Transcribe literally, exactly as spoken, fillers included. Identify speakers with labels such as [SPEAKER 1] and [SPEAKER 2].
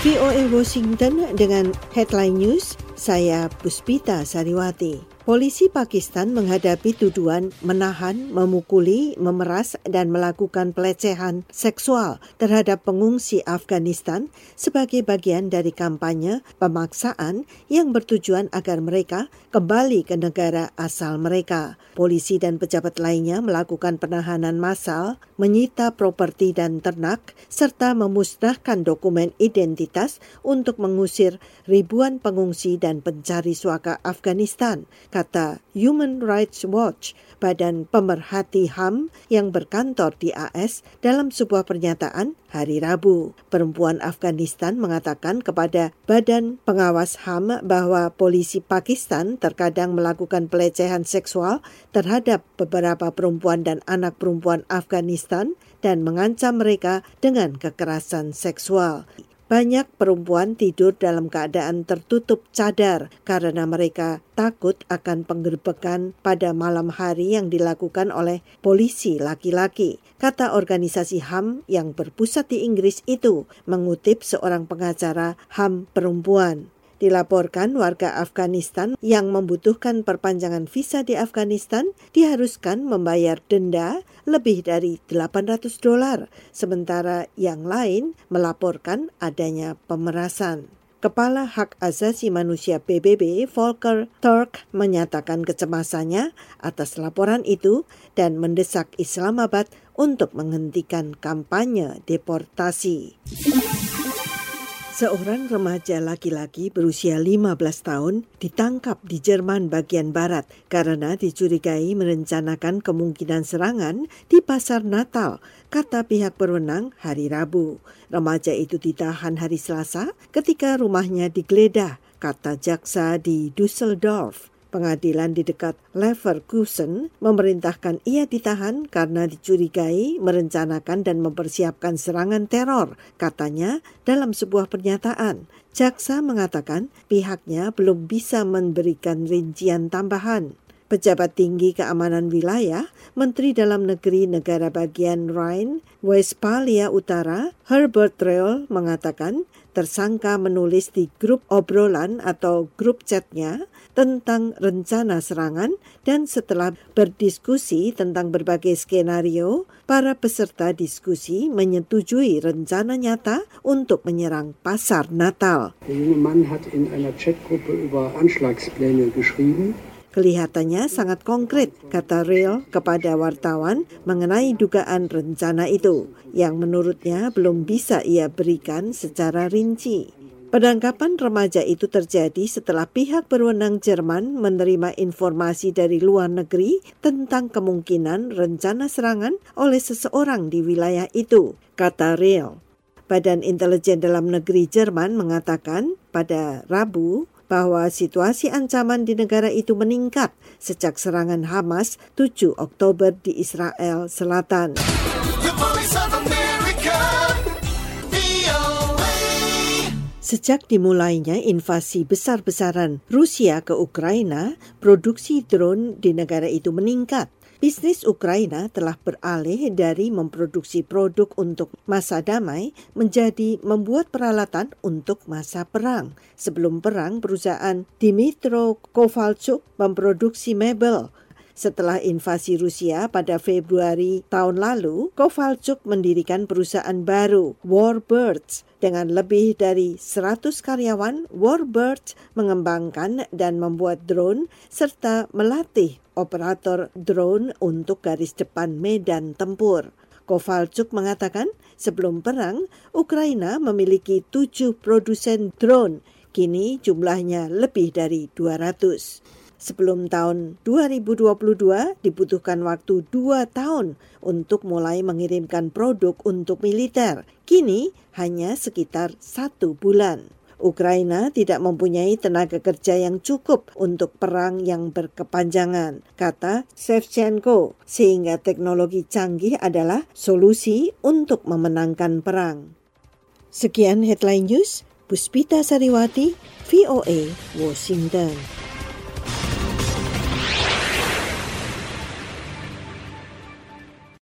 [SPEAKER 1] V O A Washington dengan Headline News, saya Puspita Sariwati. Polisi Pakistan menghadapi tuduhan menahan, memukuli, memeras, dan melakukan pelecehan seksual terhadap pengungsi Afghanistan sebagai bagian dari kampanye pemaksaan yang bertujuan agar mereka kembali ke negara asal mereka. Polisi dan pejabat lainnya melakukan penahanan massal, menyita properti dan ternak, serta memusnahkan dokumen identitas untuk mengusir ribuan pengungsi dan pencari suaka Afghanistan, kata Human Rights Watch, badan pemerhati H A M yang berkantor di A S dalam sebuah pernyataan hari Rabu. Perempuan Afghanistan mengatakan kepada badan pengawas H A M bahwa polisi Pakistan terkadang melakukan pelecehan seksual terhadap beberapa perempuan dan anak perempuan Afghanistan dan mengancam mereka dengan kekerasan seksual. Banyak perempuan tidur dalam keadaan tertutup cadar karena mereka takut akan penggerbekan pada malam hari yang dilakukan oleh polisi laki-laki, kata organisasi H A M yang berpusat di Inggris itu, mengutip seorang pengacara H A M perempuan. Dilaporkan warga Afghanistan yang membutuhkan perpanjangan visa di Afghanistan diharuskan membayar denda lebih dari delapan ratus dolar, sementara yang lain melaporkan adanya pemerasan. Kepala Hak Asasi Manusia P B B, Volker Turk, menyatakan kecemasannya atas laporan itu dan mendesak Islamabad untuk menghentikan kampanye deportasi. Seorang remaja laki-laki berusia lima belas tahun ditangkap di Jerman bagian barat karena dicurigai merencanakan kemungkinan serangan di pasar Natal, kata pihak berwenang hari Rabu. Remaja itu ditahan hari Selasa ketika rumahnya digeledah, kata jaksa di Düsseldorf. Pengadilan di dekat Leverkusen memerintahkan ia ditahan karena dicurigai merencanakan dan mempersiapkan serangan teror, katanya dalam sebuah pernyataan. Jaksa mengatakan pihaknya belum bisa memberikan rincian tambahan. Pejabat tinggi keamanan wilayah, Menteri Dalam Negeri negara bagian Rhine-Westphalia Utara, Herbert Reul, mengatakan tersangka menulis di grup obrolan atau grup chatnya tentang rencana serangan dan setelah berdiskusi tentang berbagai skenario, para peserta diskusi menyetujui rencana nyata untuk menyerang pasar Natal.
[SPEAKER 2] Der junge Mann hat in einer Chatgruppe über Anschlagspläne geschrieben.
[SPEAKER 1] Kelihatannya sangat konkret, kata Reul kepada wartawan mengenai dugaan rencana itu, yang menurutnya belum bisa ia berikan secara rinci. Penangkapan remaja itu terjadi setelah pihak berwenang Jerman menerima informasi dari luar negeri tentang kemungkinan rencana serangan oleh seseorang di wilayah itu, kata Reul. Badan Intelijen Dalam Negeri Jerman mengatakan pada Rabu bahwa situasi ancaman di negara itu meningkat sejak serangan Hamas tujuh Oktober di Israel Selatan. Sejak dimulainya invasi besar-besaran Rusia ke Ukraina, produksi drone di negara itu meningkat. Bisnis Ukraina telah beralih dari memproduksi produk untuk masa damai menjadi membuat peralatan untuk masa perang. Sebelum perang, perusahaan Dmytro Kovalchuk memproduksi mebel. Setelah invasi Rusia pada Februari tahun lalu, Kovalchuk mendirikan perusahaan baru, Warbirds. Dengan lebih dari seratus karyawan, Warbirds mengembangkan dan membuat drone serta melatih operator drone untuk garis depan medan tempur. Kovalchuk mengatakan sebelum perang, Ukraina memiliki tujuh produsen drone. Kini jumlahnya lebih dari dua ratus. Sebelum tahun dua ribu dua puluh dua dibutuhkan waktu dua tahun untuk mulai mengirimkan produk untuk militer. Kini hanya sekitar satu bulan. Ukraina tidak mempunyai tenaga kerja yang cukup untuk perang yang berkepanjangan, kata Shevchenko, sehingga teknologi canggih adalah solusi untuk memenangkan perang. Sekian Headline News, Puspita Sariwati, V O A, Washington.